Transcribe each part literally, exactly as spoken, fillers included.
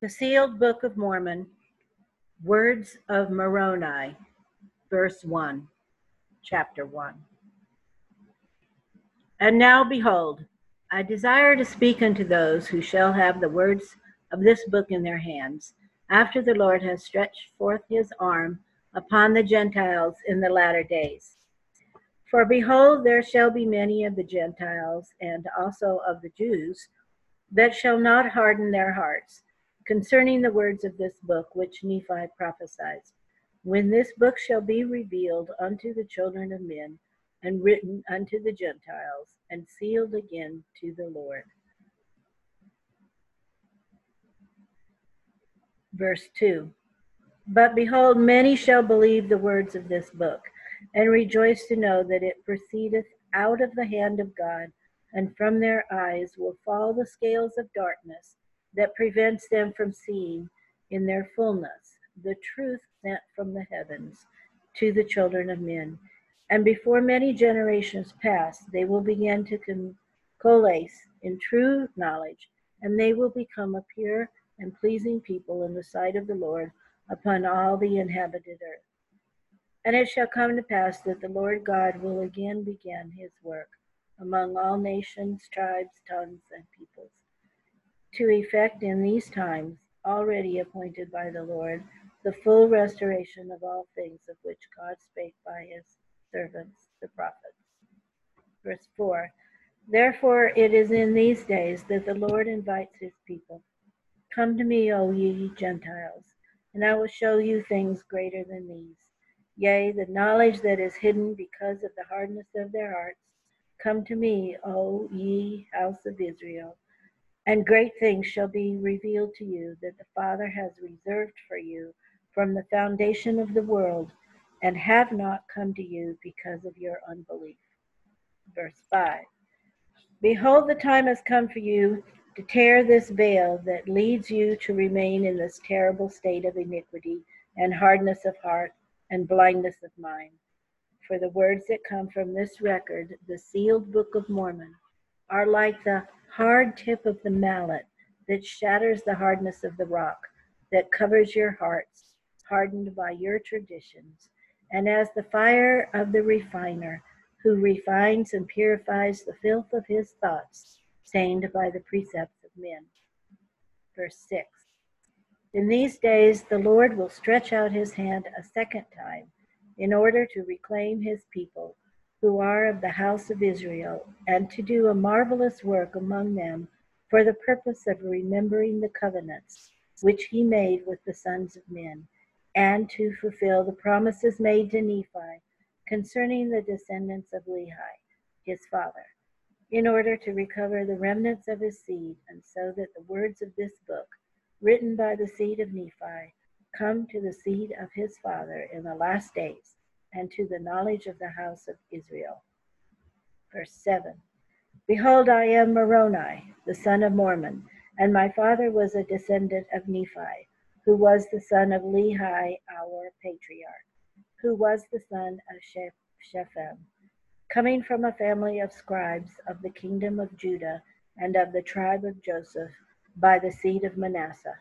The Sealed Book of Mormon, Words of Moroni, verse one, chapter one. And now behold, I desire to speak unto those who shall have the words of this book in their hands, after the Lord has stretched forth his arm upon the Gentiles in the latter days. For behold, there shall be many of the Gentiles, and also of the Jews, that shall not harden their hearts, concerning the words of this book which Nephi prophesies, when this book shall be revealed unto the children of men, and written unto the Gentiles, and sealed again to the Lord. Verse two. But behold, many shall believe the words of this book, and rejoice to know that it proceedeth out of the hand of God, and from their eyes will fall the scales of darkness that prevents them from seeing in their fullness the truth sent from the heavens to the children of men. And before many generations pass, they will begin to coalesce in true knowledge, and they will become a pure and pleasing people in the sight of the Lord upon all the inhabited earth. And it shall come to pass that the Lord God will again begin his work among all nations, tribes, tongues, and peoples, to effect in these times, already appointed by the Lord, the full restoration of all things of which God spake by his servants, the prophets. Verse four. Therefore it is in these days that the Lord invites his people. Come to me, O ye Gentiles, and I will show you things greater than these. Yea, the knowledge that is hidden because of the hardness of their hearts. Come to me, O ye house of Israel, and great things shall be revealed to you that the Father has reserved for you from the foundation of the world, and have not come to you because of your unbelief. Verse five. Behold, the time has come for you to tear this veil that leads you to remain in this terrible state of iniquity and hardness of heart and blindness of mind. For the words that come from this record, the sealed book of Mormon, are like the hard tip of the mallet that shatters the hardness of the rock that covers your hearts, hardened by your traditions, and as the fire of the refiner, who refines and purifies the filth of his thoughts, stained by the precepts of men. Verse six. In these days the Lord will stretch out his hand a second time, in order to reclaim his people, who are of the house of Israel, and to do a marvelous work among them for the purpose of remembering the covenants which he made with the sons of men, and to fulfill the promises made to Nephi concerning the descendants of Lehi, his father, in order to recover the remnants of his seed, and so that the words of this book, written by the seed of Nephi, come to the seed of his father in the last days, and to the knowledge of the house of Israel. Verse seven. Behold, I am Moroni, the son of Mormon, and my father was a descendant of Nephi, who was the son of Lehi, our patriarch, who was the son of Shephem, coming from a family of scribes of the kingdom of Judah and of the tribe of Joseph by the seed of Manasseh.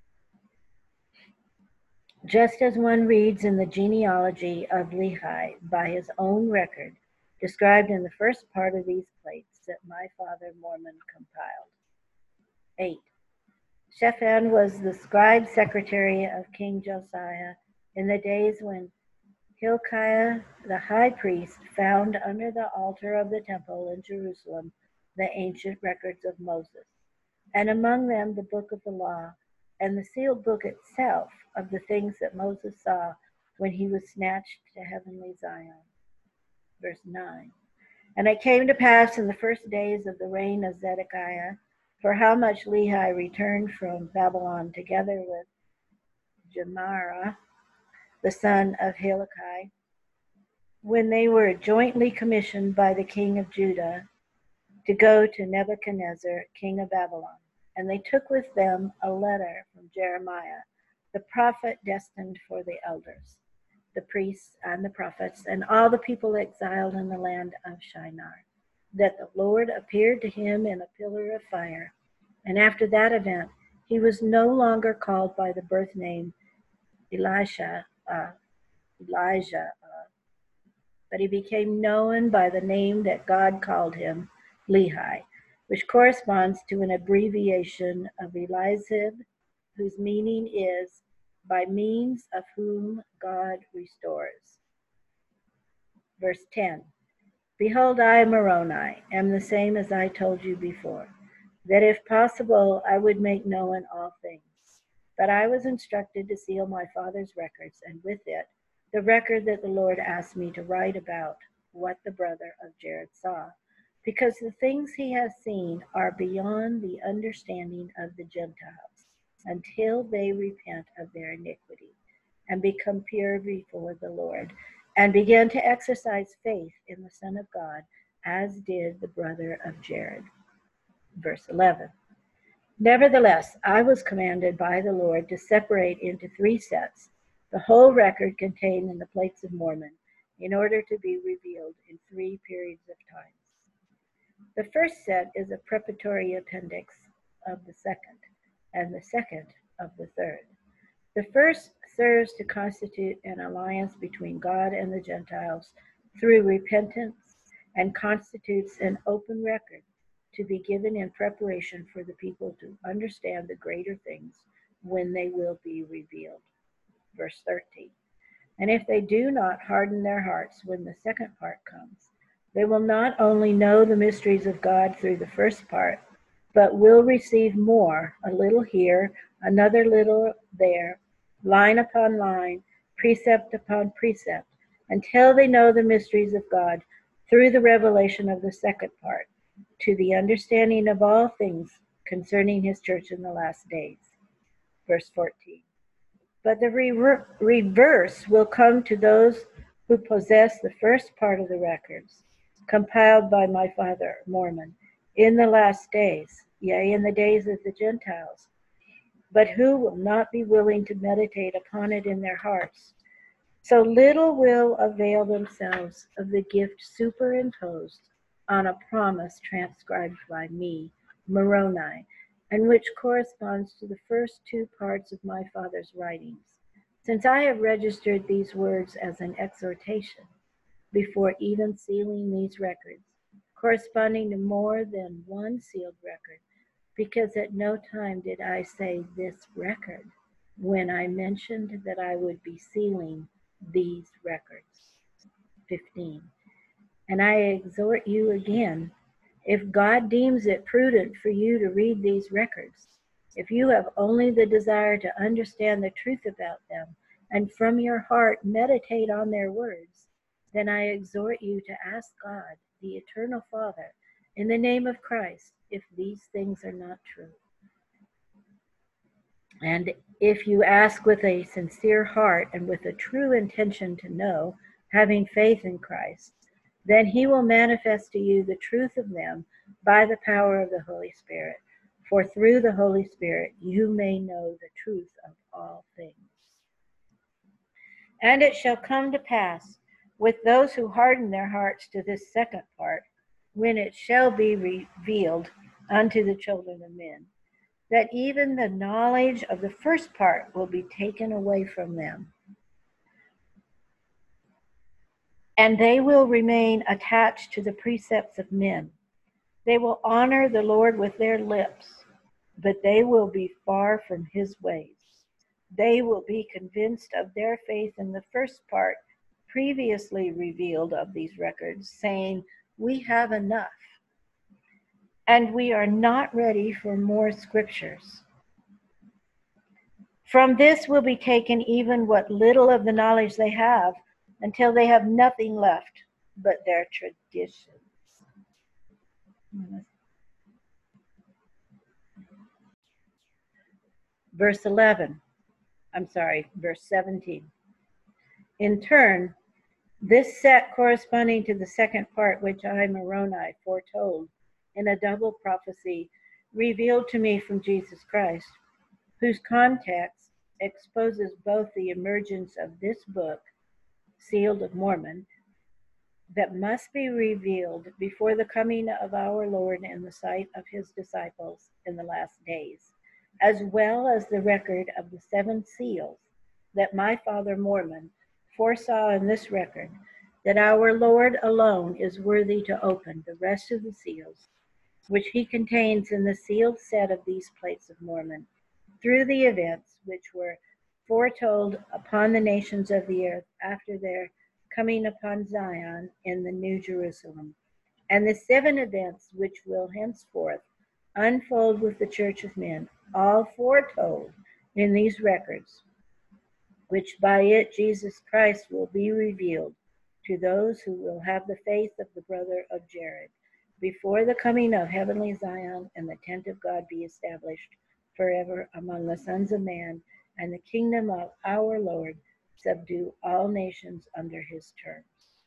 Just as one reads in the genealogy of Lehi by his own record, described in the first part of these plates that my father Mormon compiled. eight. Shephan was the scribe secretary of King Josiah in the days when Hilkiah the high priest found under the altar of the temple in Jerusalem the ancient records of Moses, and among them the book of the law, and the sealed book itself of the things that Moses saw when he was snatched to heavenly Zion. Verse nine. And it came to pass in the first days of the reign of Zedekiah, for how much Lehi returned from Babylon together with Gemariah, the son of Hilkiah, when they were jointly commissioned by the king of Judah to go to Nebuchadnezzar, king of Babylon. And they took with them a letter from Jeremiah, the prophet destined for the elders, the priests and the prophets, and all the people exiled in the land of Shinar, that the Lord appeared to him in a pillar of fire. And after that event, He was no longer called by the birth name Elisha, uh, Elijah, uh, but he became known by the name that God called him, Lehi, which corresponds to an abbreviation of Elizab, whose meaning is by means of whom God restores. Verse ten. Behold, I, Moroni, am the same as I told you before, that if possible I would make known all things. But I was instructed to seal my father's records, and with it the record that the Lord asked me to write about what the brother of Jared saw, because the things he has seen are beyond the understanding of the Gentiles, until they repent of their iniquity and become pure before the Lord, and began to exercise faith in the Son of God, as did the brother of Jared. Verse eleven. Nevertheless, I was commanded by the Lord to separate into three sets the whole record contained in the plates of Mormon, in order to be revealed in three periods of time. The first set is a preparatory appendix of the second, and the second of the third. The first serves to constitute an alliance between God and the Gentiles through repentance, and constitutes an open record to be given in preparation for the people to understand the greater things when they will be revealed. Verse thirteen. And if they do not harden their hearts when the second part comes, they will not only know the mysteries of God through the first part, but will receive more, a little here, another little there, line upon line, precept upon precept, until they know the mysteries of God through the revelation of the second part, to the understanding of all things concerning his church in the last days. Verse fourteen. But the re- reverse will come to those who possess the first part of the records, compiled by my father, Mormon, in the last days, yea, in the days of the Gentiles, but who will not be willing to meditate upon it in their hearts. So little will avail themselves of the gift superimposed on a promise transcribed by me, Moroni, and which corresponds to the first two parts of my father's writings, since I have registered these words as an exhortation before even sealing these records, corresponding to more than one sealed record, because at no time did I say this record when I mentioned that I would be sealing these records. fifteen. And I exhort you again, if God deems it prudent for you to read these records, if you have only the desire to understand the truth about them, and from your heart meditate on their words, then I exhort you to ask God, the eternal Father, in the name of Christ, if these things are not true. And if you ask with a sincere heart and with a true intention to know, having faith in Christ, then he will manifest to you the truth of them by the power of the Holy Spirit. For through the Holy Spirit you may know the truth of all things. And it shall come to pass with those who harden their hearts to this second part, when it shall be revealed unto the children of men, that even the knowledge of the first part will be taken away from them, and they will remain attached to the precepts of men. They will honor the Lord with their lips, but they will be far from his ways. They will be convinced of their faith in the first part previously revealed of these records, saying, we have enough, and we are not ready for more scriptures. From this will be taken even what little of the knowledge they have, until they have nothing left but their traditions. Verse eleven, I'm sorry, verse seventeen. In turn, this set corresponding to the second part which I, Moroni, foretold in a double prophecy revealed to me from Jesus Christ, whose context exposes both the emergence of this book, sealed of Mormon, that must be revealed before the coming of our Lord in the sight of his disciples in the last days, as well as the record of the seven seals that my father Mormon foresaw in this record, that our Lord alone is worthy to open the rest of the seals, which he contains in the sealed set of these plates of Mormon, through the events which were foretold upon the nations of the earth after their coming upon Zion in the New Jerusalem, and the seven events which will henceforth unfold with the church of men, all foretold in these records, which by it Jesus Christ will be revealed to those who will have the faith of the brother of Jared, before the coming of heavenly Zion and the tent of God be established forever among the sons of man, and the kingdom of our Lord subdue all nations under his terms.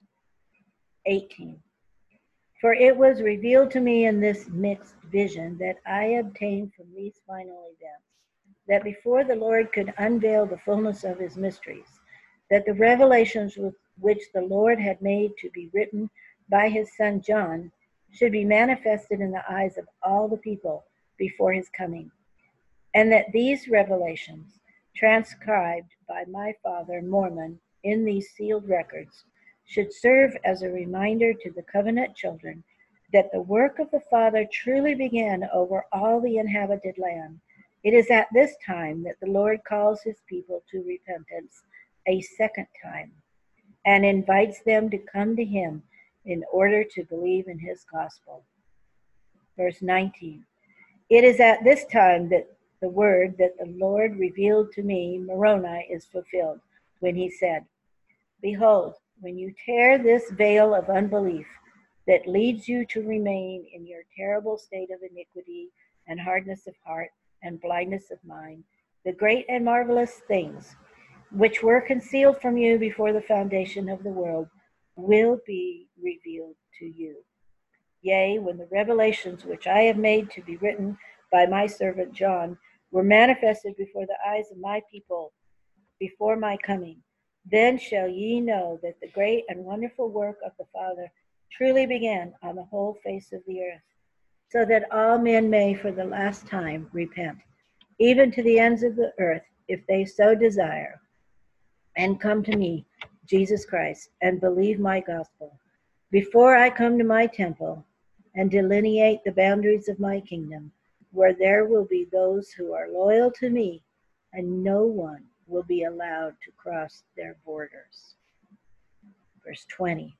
eighteen. For it was revealed to me in this mixed vision that I obtained from these final events, that before the Lord could unveil the fullness of his mysteries, that the revelations which the Lord had made to be written by his son John should be manifested in the eyes of all the people before his coming, and that these revelations, transcribed by my father Mormon in these sealed records, should serve as a reminder to the covenant children that the work of the Father truly began over all the inhabited land. It is at this time that the Lord calls his people to repentance a second time and invites them to come to him in order to believe in his gospel. Verse nineteen. It is at this time that the word that the Lord revealed to me, Moroni, is fulfilled, when he said, Behold, when you tear this veil of unbelief that leads you to remain in your terrible state of iniquity and hardness of heart and blindness of mind, the great and marvelous things which were concealed from you before the foundation of the world will be revealed to you. Yea, when the revelations which I have made to be written by my servant John were manifested before the eyes of my people before my coming, then shall ye know that the great and wonderful work of the Father truly began on the whole face of the earth, so that all men may for the last time repent, even to the ends of the earth, if they so desire, and come to me, Jesus Christ, and believe my gospel, before I come to my temple and delineate the boundaries of my kingdom, where there will be those who are loyal to me, and no one will be allowed to cross their borders. Verse twenty.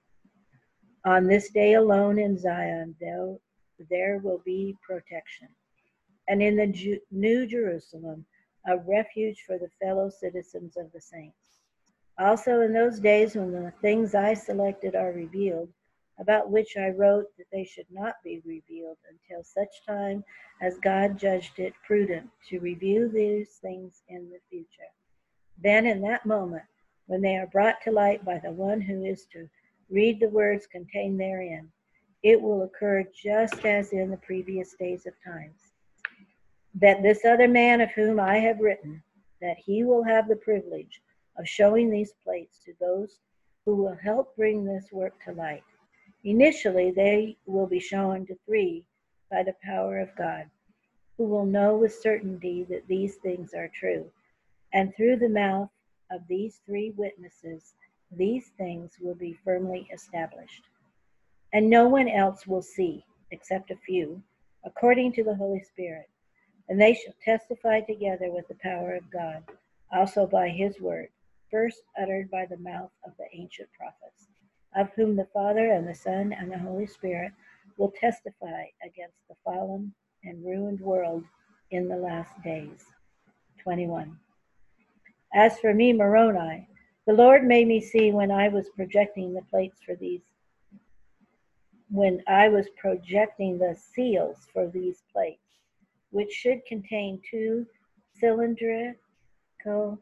On this day alone in Zion, there, there will be protection, and in the Ju- New Jerusalem, a refuge for the fellow citizens of the saints. Also in those days when the things I selected are revealed, about which I wrote that they should not be revealed until such time as God judged it prudent to reveal these things in the future. Then in that moment, when they are brought to light by the one who is to read the words contained therein, it will occur just as in the previous days of times, that this other man of whom I have written, that he will have the privilege of showing these plates to those who will help bring this work to light. Initially, they will be shown to three by the power of God, who will know with certainty that these things are true. And through the mouth of these three witnesses, these things will be firmly established. And no one else will see, except a few, according to the Holy Spirit. And they shall testify together with the power of God, also by his word, first uttered by the mouth of the ancient prophets, of whom the Father and the Son and the Holy Spirit will testify against the fallen and ruined world in the last days. twenty-one. As for me, Moroni, the Lord made me see when I was projecting the plates for these, when I was projecting the seals for these plates, which should contain two cylindrical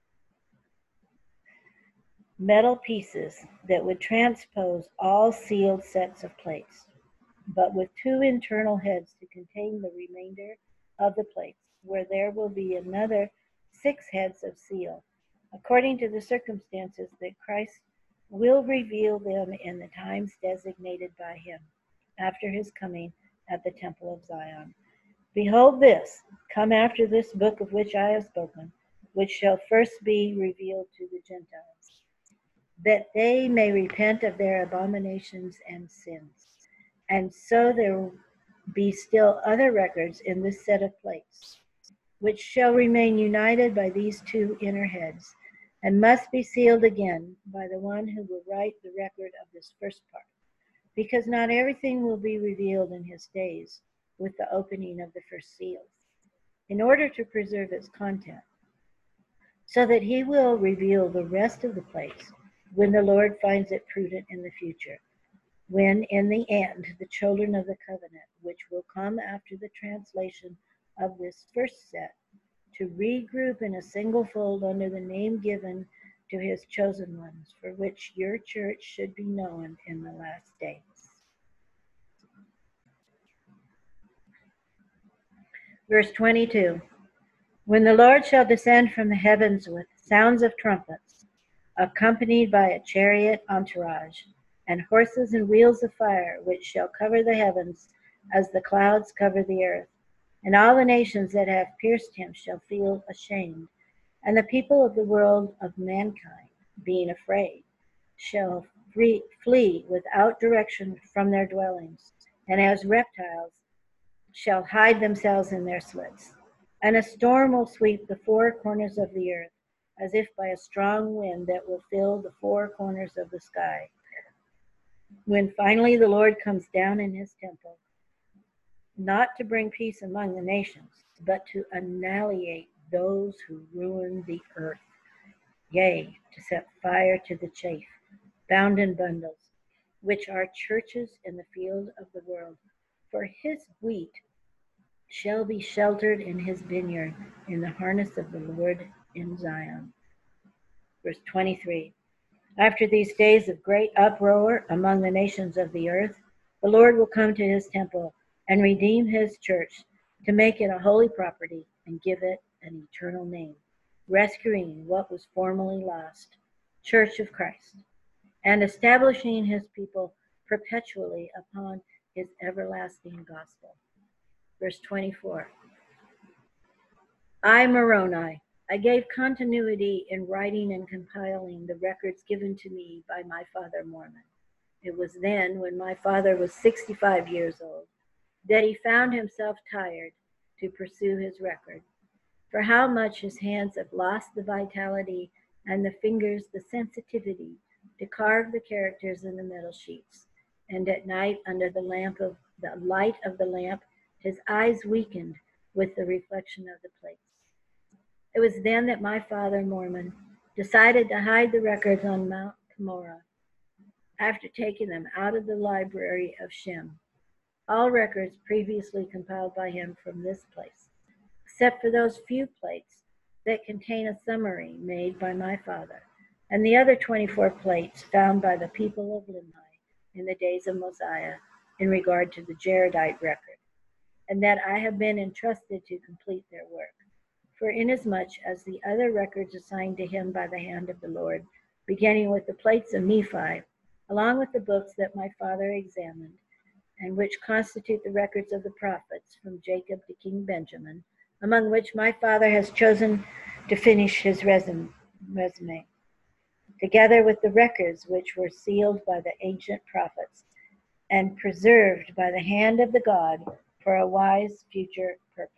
metal pieces that would transpose all sealed sets of plates, but with two internal heads to contain the remainder of the plates, where there will be another six heads of seal, according to the circumstances that Christ will reveal them in the times designated by him, after his coming at the temple of Zion. Behold, this come after this book of which I have spoken, which shall first be revealed to the Gentiles, that they may repent of their abominations and sins. And so there will be still other records in this set of plates, which shall remain united by these two inner heads, and must be sealed again by the one who will write the record of this first part, because not everything will be revealed in his days with the opening of the first seals, in order to preserve its content, so that he will reveal the rest of the plates when the Lord finds it prudent in the future, when in the end the children of the covenant, which will come after the translation of this first set, to regroup in a single fold under the name given to his chosen ones, for which your church should be known in the last days. Verse twenty-two. When the Lord shall descend from the heavens with sounds of trumpets, accompanied by a chariot entourage, and horses and wheels of fire, which shall cover the heavens as the clouds cover the earth, and all the nations that have pierced him shall feel ashamed, and the people of the world of mankind, being afraid, shall free, flee without direction from their dwellings, and as reptiles shall hide themselves in their slits. And a storm will sweep the four corners of the earth, as if by a strong wind that will fill the four corners of the sky. When finally the Lord comes down in his temple, not to bring peace among the nations, but to annihilate those who ruin the earth, yea, to set fire to the chaff, bound in bundles, which are churches in the field of the world. For his wheat shall be sheltered in his vineyard, in the harness of the Lord in Zion. Verse twenty-three. After these days of great uproar among the nations of the earth, the Lord will come to his temple and redeem his church, to make it a holy property and give it an eternal name, rescuing what was formerly lost, Church of Christ, and establishing his people perpetually upon his everlasting gospel. Verse twenty-four. I, Moroni, I gave continuity in writing and compiling the records given to me by my father Mormon. It was then, when my father was sixty-five years old, that he found himself tired to pursue his record. For how much his hands have lost the vitality and the fingers the sensitivity to carve the characters in the metal sheets. And at night, under the lamp of the light of the lamp, his eyes weakened with the reflection of the plates. It was then that my father Mormon decided to hide the records on Mount Cumorah, after taking them out of the library of Shem, all records previously compiled by him from this place, except for those few plates that contain a summary made by my father, and the other twenty-four plates found by the people of Limhi in the days of Mosiah in regard to the Jaredite record, and that I have been entrusted to complete their work. For inasmuch as the other records assigned to him by the hand of the Lord, beginning with the plates of Nephi, along with the books that my father examined, and which constitute the records of the prophets from Jacob to King Benjamin, among which my father has chosen to finish his resume, together with the records which were sealed by the ancient prophets and preserved by the hand of the God for a wise future purpose.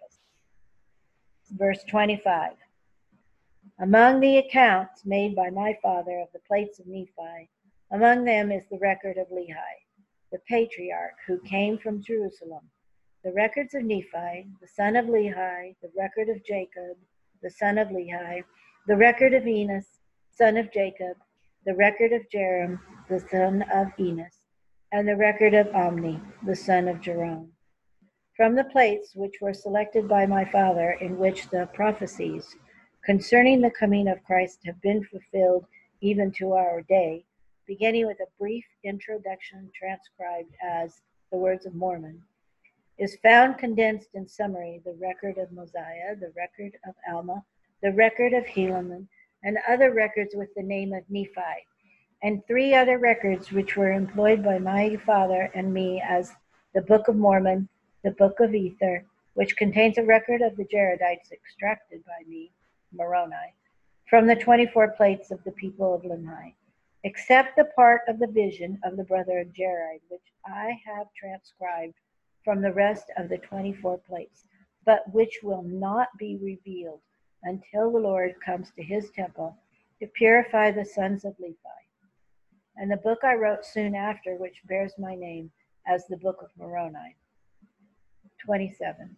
Verse twenty-five. Among the accounts made by my father of the plates of Nephi, among them is the record of Lehi, the patriarch who came from Jerusalem, the records of Nephi, the son of Lehi, the record of Jacob, the son of Lehi, the record of Enos, son of Jacob, the record of Jerem, the son of Enos, and the record of Omni, the son of Jerome. From the plates which were selected by my father, in which the prophecies concerning the coming of Christ have been fulfilled even to our day, beginning with a brief introduction transcribed as the Words of Mormon, is found condensed in summary the record of Mosiah, the record of Alma, the record of Helaman, and other records with the name of Nephi, and three other records which were employed by my father and me as the Book of Mormon, the Book of Ether, which contains a record of the Jaredites extracted by me, Moroni, from the twenty-four plates of the people of Limhi, except the part of the vision of the brother of Jared, which I have transcribed from the rest of the twenty-four plates, but which will not be revealed until the Lord comes to his temple to purify the sons of Levi. And the book I wrote soon after, which bears my name as the Book of Moroni. twenty-seven.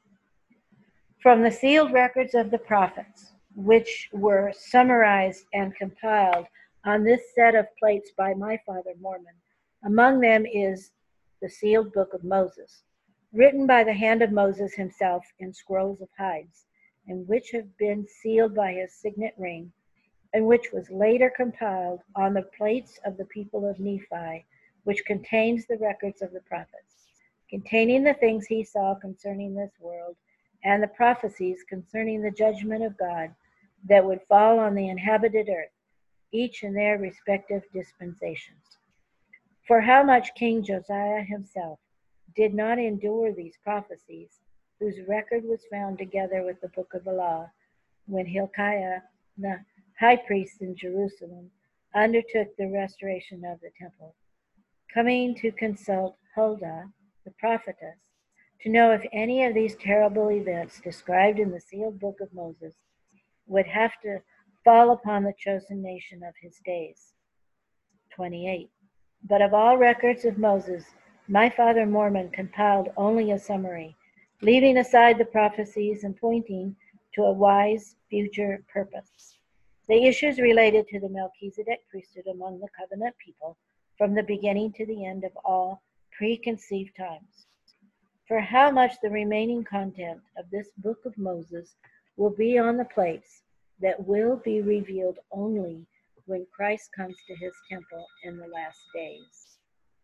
From the sealed records of the prophets, which were summarized and compiled on this set of plates by my father Mormon, among them is the sealed book of Moses, written by the hand of Moses himself in scrolls of hides, and which have been sealed by his signet ring, and which was later compiled on the plates of the people of Nephi, which contains the records of the prophets, containing the things he saw concerning this world, and the prophecies concerning the judgment of God that would fall on the inhabited earth, each in their respective dispensations. For how much King Josiah himself did not endure these prophecies, whose record was found together with the book of the law, when Hilkiah, the high priest in Jerusalem, undertook the restoration of the temple, coming to consult Huldah, the prophetess, to know if any of these terrible events described in the sealed book of Moses would have to fall upon the chosen nation of his days. twenty-eight. But of all records of Moses, my father Mormon compiled only a summary, leaving aside the prophecies and pointing to a wise future purpose. The issues related to the Melchizedek priesthood among the covenant people from the beginning to the end of all preconceived times. For how much the remaining content of this book of Moses will be on the plates that will be revealed only when Christ comes to his temple in the last days.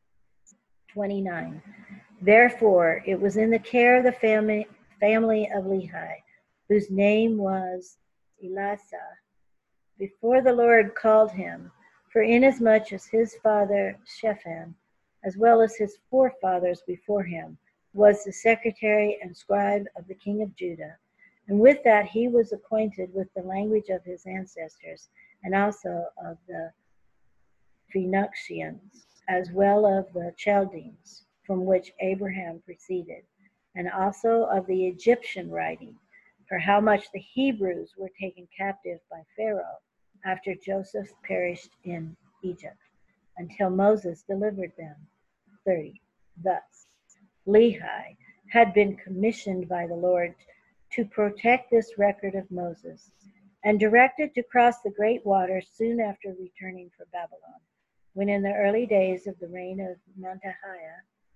twenty-nine. Therefore, it was in the care of the family, family of Lehi, whose name was Elisha, before the Lord called him, for inasmuch as his father Shaphan, as well as his forefathers before him, was the secretary and scribe of the king of Judah, and with that he was acquainted with the language of his ancestors, and also of the Phoenicians, as well of the Chaldeans, from which Abraham proceeded, and also of the Egyptian writing, for how much the Hebrews were taken captive by Pharaoh after Joseph perished in Egypt, until Moses delivered them. thirty. Thus, Lehi had been commissioned by the Lord to protect this record of Moses, and directed to cross the great waters soon after returning from Babylon, when in the early days of the reign of Montahiah,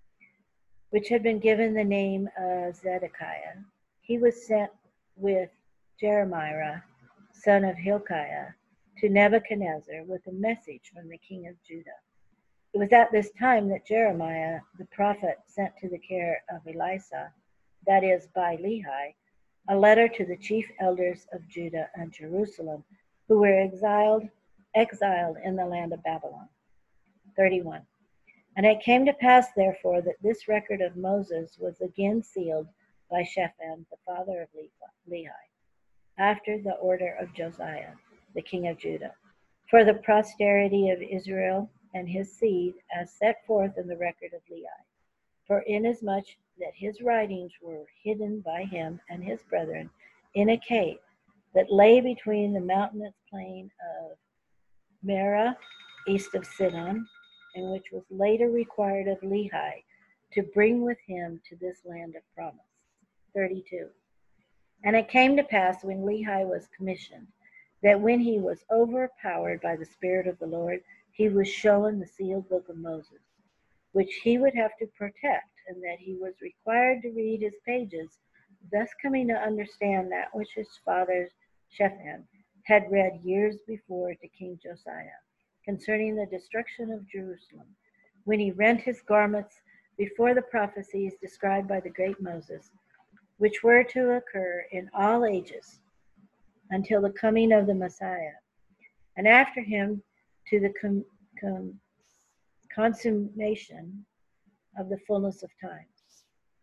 which had been given the name of Zedekiah, he was sent with Jeremiah, son of Hilkiah, to Nebuchadnezzar with a message from the king of Judah. It was at this time that Jeremiah, the prophet, sent to the care of Elisha, that is, by Lehi, a letter to the chief elders of Judah and Jerusalem, who were exiled, exiled in the land of Babylon. thirty-one. And it came to pass, therefore, that this record of Moses was again sealed by Shaphan, the father of Lehi, after the order of Josiah, the king of Judah, for the posterity of Israel and his seed, as set forth in the record of Lehi. For inasmuch that his writings were hidden by him and his brethren in a cave that lay between the mountainous plain of Merah, east of Sidon, and which was later required of Lehi to bring with him to this land of promise. thirty-two. And it came to pass when Lehi was commissioned, that when he was overpowered by the Spirit of the Lord, he was shown the sealed book of Moses, which he would have to protect, and that he was required to read his pages, thus coming to understand that which his father Shaphan had read years before to King Josiah, concerning the destruction of Jerusalem, when he rent his garments before the prophecies described by the great Moses, which were to occur in all ages until the coming of the Messiah, and after him to the com- com- consummation of the fullness of times.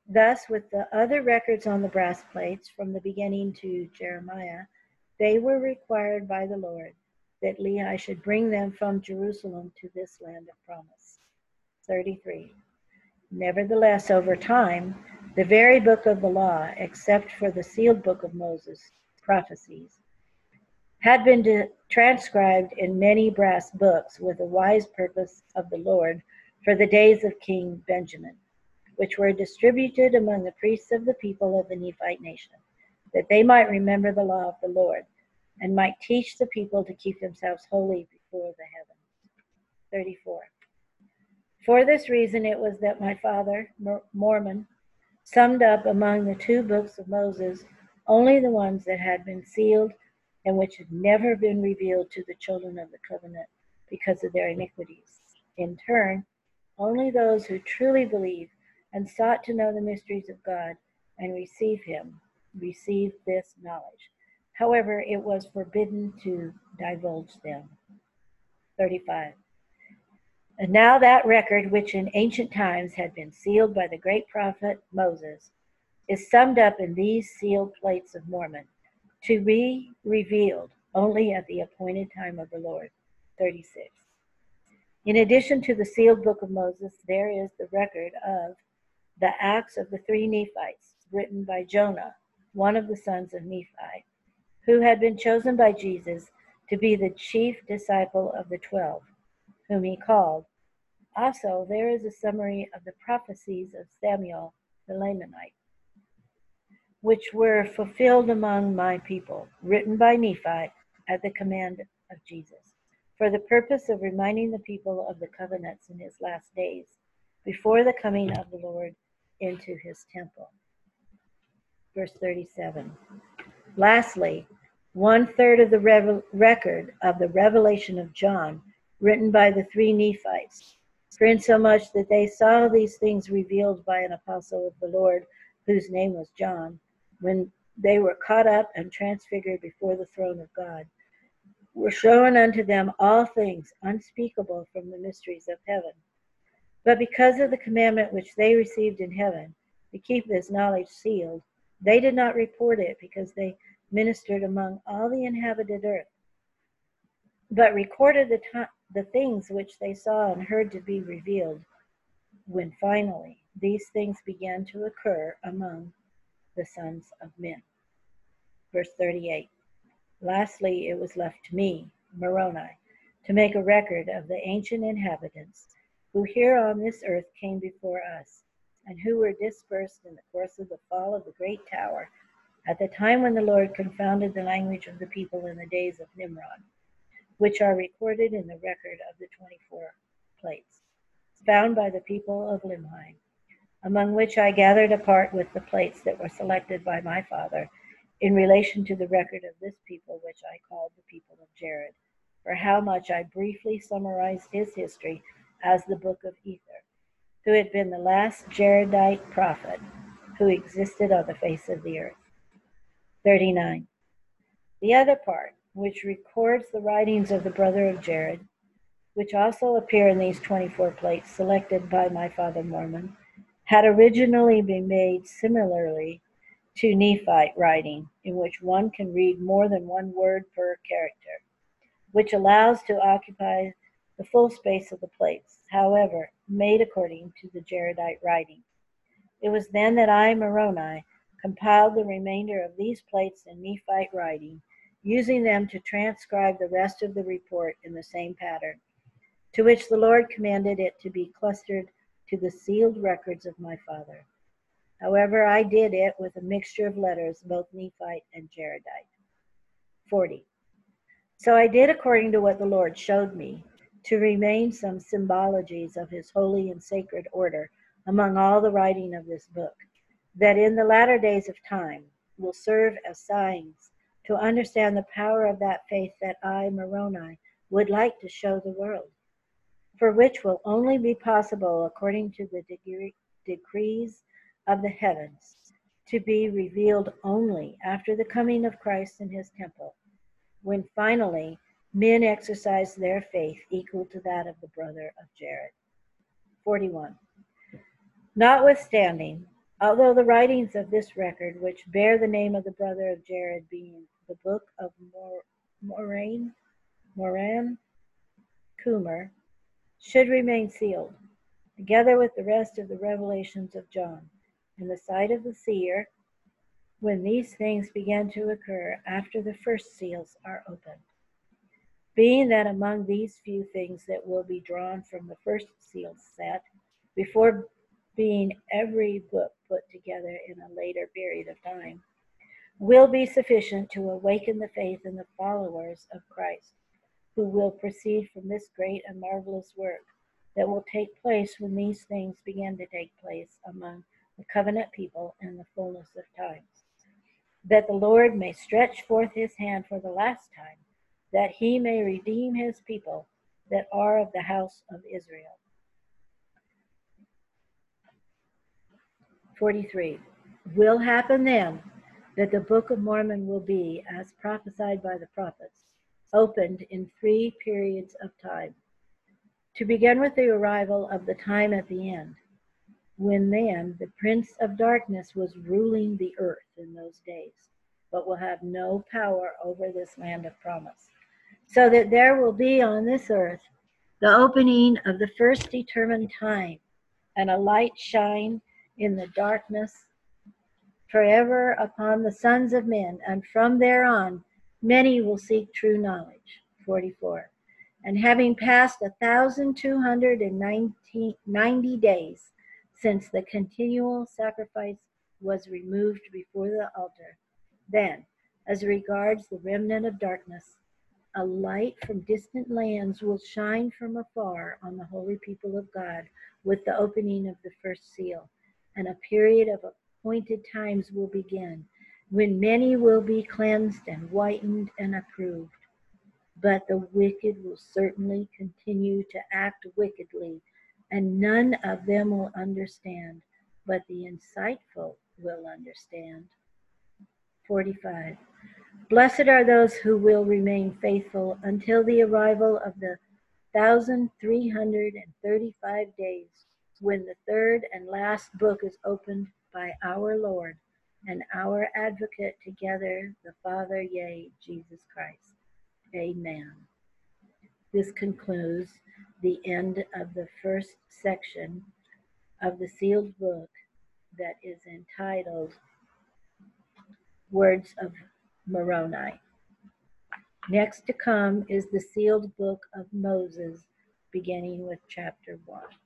Thus, with the other records on the brass plates from the beginning to Jeremiah, they were required by the Lord that Lehi should bring them from Jerusalem to this land of promise. thirty-three. Nevertheless, over time, the very book of the law, except for the sealed book of Moses, prophecies, had been de- transcribed in many brass books with the wise purpose of the Lord for the days of King Benjamin, which were distributed among the priests of the people of the Nephite nation, that they might remember the law of the Lord, and might teach the people to keep themselves holy before the heavens. thirty-four. For this reason it was that my father, Mormon, summed up among the two books of Moses only the ones that had been sealed and which had never been revealed to the children of the covenant because of their iniquities. In turn, only those who truly believed and sought to know the mysteries of God and receive him received this knowledge. However, it was forbidden to divulge them. thirty-five. And now that record, which in ancient times had been sealed by the great prophet Moses, is summed up in these sealed plates of Mormon, to be revealed only at the appointed time of the Lord. thirty-six. In addition to the sealed book of Moses, there is the record of the Acts of the three Nephites, written by Jonah, one of the sons of Nephi, who had been chosen by Jesus to be the chief disciple of the twelve, whom he called. Also, there is a summary of the prophecies of Samuel the Lamanite, which were fulfilled among my people, written by Nephi at the command of Jesus, for the purpose of reminding the people of the covenants in his last days, before the coming of the Lord into his temple. Verse thirty-seven. Lastly, one third of the revel- record of the revelation of John, written by the three Nephites, for insomuch that they saw these things revealed by an apostle of the Lord, whose name was John, when they were caught up and transfigured before the throne of God, were shown unto them all things unspeakable from the mysteries of heaven. But because of the commandment which they received in heaven, to keep this knowledge sealed, they did not report it, because they ministered among all the inhabited earth, but recorded the, t- the things which they saw and heard to be revealed, when finally these things began to occur among the sons of men. Verse thirty-eight. Lastly, it was left to me, Moroni, to make a record of the ancient inhabitants who here on this earth came before us, and who were dispersed in the course of the fall of the great tower, at the time when the Lord confounded the language of the people in the days of Nimrod, which are recorded in the record of the twenty-four plates, found by the people of Limhi, among which I gathered a part with the plates that were selected by my father, in relation to the record of this people, which I called the people of Jared, for how much I briefly summarized his history as the book of Ether, who had been the last Jaredite prophet who existed on the face of the earth. thirty-nine. The other part, which records the writings of the brother of Jared, which also appear in these twenty-four plates selected by my father Mormon, had originally been made similarly to Nephite writing, in which one can read more than one word per character, which allows to occupy the full space of the plates, however, made according to the Jaredite writing. It was then that I, Moroni, compiled the remainder of these plates in Nephite writing, using them to transcribe the rest of the report in the same pattern, to which the Lord commanded it to be clustered to the sealed records of my father. However, I did it with a mixture of letters, both Nephite and Jaredite. forty. So I did according to what the Lord showed me, to remain some symbologies of his holy and sacred order among all the writing of this book, that in the latter days of time will serve as signs to understand the power of that faith that I, Moroni, would like to show the world, for which will only be possible according to the degree, decrees of the heavens, to be revealed only after the coming of Christ in his temple, when finally men exercise their faith equal to that of the brother of Jared. forty-one. Notwithstanding, Although the writings of this record, which bear the name of the brother of Jared, being the book of Mor- Moraine, Moran, Coomer, should remain sealed, together with the rest of the revelations of John, in the sight of the seer, when these things begin to occur after the first seals are opened. Being that among these few things that will be drawn from the first seal set, before being every book put together in a later period of time, will be sufficient to awaken the faith in the followers of Christ, who will proceed from this great and marvelous work that will take place when these things begin to take place among the covenant people in the fullness of times, that the Lord may stretch forth his hand for the last time, that he may redeem his people that are of the house of Israel. forty-three. Will happen then that the Book of Mormon will be, as prophesied by the prophets, opened in three periods of time. To begin with the arrival of the time at the end, when then the prince of darkness was ruling the earth in those days, but will have no power over this land of promise. So that there will be on this earth the opening of the first determined time, and a light shine in the darkness forever upon the sons of men, and from there on many will seek true knowledge. forty-four. And having passed a thousand two hundred and ninety days since the continual sacrifice was removed before the altar, then, as regards the remnant of darkness, a light from distant lands will shine from afar on the holy people of God with the opening of the first seal, and a period of appointed times will begin, when many will be cleansed and whitened and approved. But the wicked will certainly continue to act wickedly, and none of them will understand, but the insightful will understand. forty-five. Blessed are those who will remain faithful until the arrival of the thousand three hundred and thirty-five days, when the third and last book is opened by our Lord and our advocate together, the Father, yea, Jesus Christ. Amen. This concludes the end of the first section of the sealed book that is entitled Words of Moroni. Next to come is the sealed book of Moses, beginning with chapter one.